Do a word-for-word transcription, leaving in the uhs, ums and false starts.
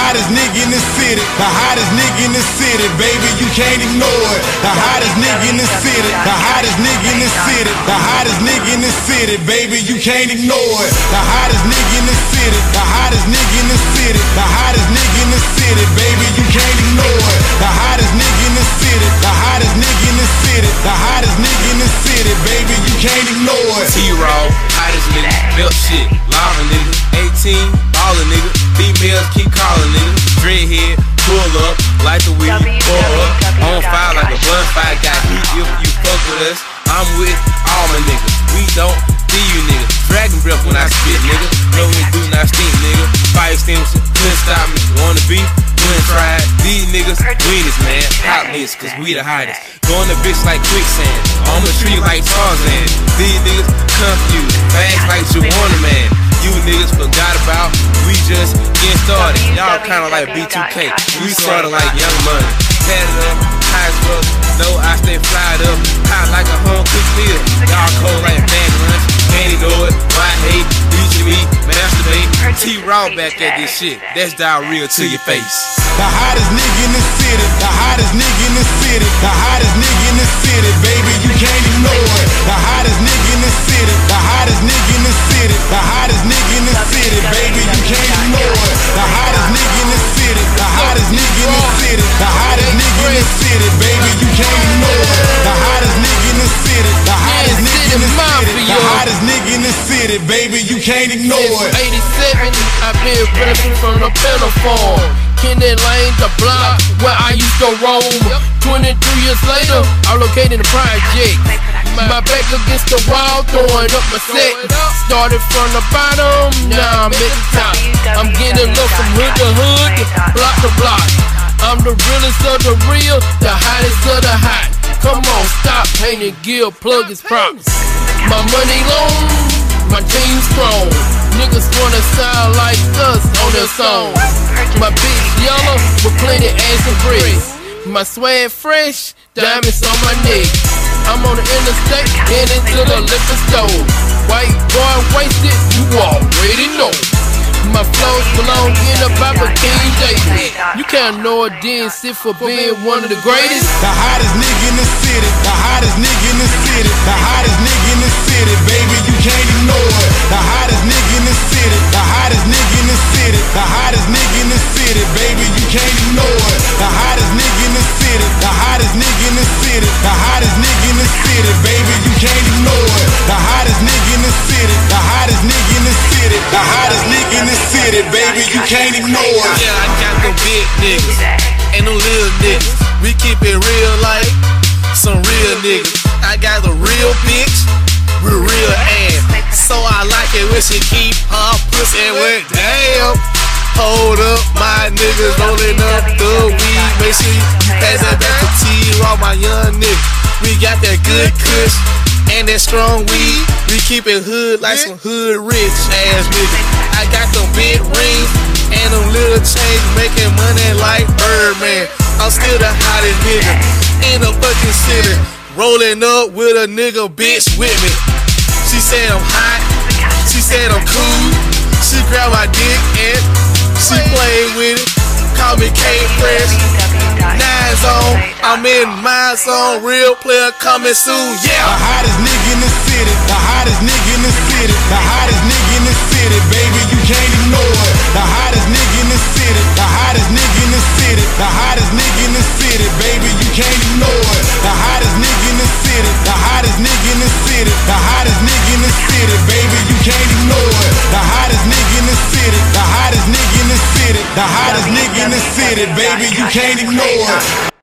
hottest nigga in the city, the hottest nigga in the city, baby, you can't ignore it. The hottest nigga in the city, the hottest nigga in the city, the hottest nigga in the city, baby, you can't ignore it. The hottest nigga in the city, the hottest nigga in the city, the hottest nigga in the city, baby, you can't ignore it. The hottest nigga in the city, the hottest nigga in the city, the hottest nigga in the city, baby, you can't ignore it. T-Raw, hottest nigga, belt shit, lava nigga, eighteen, baller nigga, females keep calling nigga, dreadhead, pull up, like the weed, pour up, on fire like a bonfire, got heat if you fuck with us. I'm with all my niggas, we don't see you niggas, dragon breath when I spit nigga, no it do not stink nigga, fire extinguisher, couldn't stop me, wanna be, couldn't try it, these niggas, winners man, hot niggas, cause we the hottest, going to bitch like quicksand, on the tree like Tarzan, these niggas confused, fast like Juwanna man, you niggas forgot about, we just getting started, y'all kinda like B two K, we sorta like Young Money, pat it up, high as fuck, know I stay fried up, hot like a home cooked meal, y'all cold like bag lunch, can't ignore it, why hate, usually me, masturbate, T-Raw back at this shit, that's diarrhea to your face. The hottest nigga in the city, the hottest nigga in the city, the hottest nigga in the city, baby, you can't ignore it. The hottest nigga in the city, the hottest nigga in the city, the hottest nigga in the city, baby, you can't ignore it. The hottest nigga in the city, the hottest nigga in the city, the hottest nigga in the city, baby, you can't ignore it. The hottest nigga in the city, the hottest nigga in the city, the hottest nigga in the city, baby, you can't ignore it. eighty-seven, I've been rapping from the Pinafore. Kenny Lane, the block where I used to roam. twenty-three years later, I'm located in the project. My back against the wall, throwing up my set. Started from the bottom, now I'm at the top. I'm getting love from hood to hood, block to block. I'm the realest of the real, the hottest of the hot. Come on, stop hating, Gil, plug his props. My money long, my team strong. Niggas wanna sound like us on their song. My bitch yellow with plenty ass and bricks. My swag fresh, diamonds on my neck. I'm on the interstate, heading to the liquor store. White boy wasted, you already know. My flows belong in the Bible King David. You can't know it, then sit for being one of the greatest. The hottest nigga in the city, the hottest nigga in the city, the hottest nigga in the city, baby, you can't ignore it. The hottest nigga in the city, the hottest nigga in the city, the hottest nigga in the city, baby, you can't ignore it. The hottest nigga in the city, the hottest nigga in the city, the hottest nigga in the city, baby, you can't ignore it. The hottest nigga in the city, the hottest nigga in the city, the hottest nigga in the city, baby, you can't ignore it. Yeah, I got them big niggas, and them little niggas, we keep it real like some real niggas. I got a real bitch with real ass, so I like it when she keep her pussy wet. Damn, hold up, my niggas rolling up the weed. Make sure you pass that back to T-Raw, my young nigga. We got that good kush and that strong weed. We keep it hood like some hood rich ass niggas. I got them big rings and them little chains, making money like Birdman. I'm still the hottest nigga in the fucking city, rolling up with a nigga bitch with me. She said I'm hot, she said I'm cool. She grabbed my dick and she played with it. Call me K-Fresh, nine zone, I'm in my zone. Real player coming soon, yeah. The hottest nigga in the city, the hottest nigga in the city, the hottest nigga in the city, baby, you can't ignore it. The hottest nigga in the city, the hottest nigga in the city, the hottest nigga in the city, baby, you can't ignore it. The hottest nigga in the city, the hottest nigga in the city, the hottest nigga in the city, baby, you can't ignore it. The hottest nigga in the city, the hottest nigga in the city, the hottest nigga in the city, baby, you can't ignore it.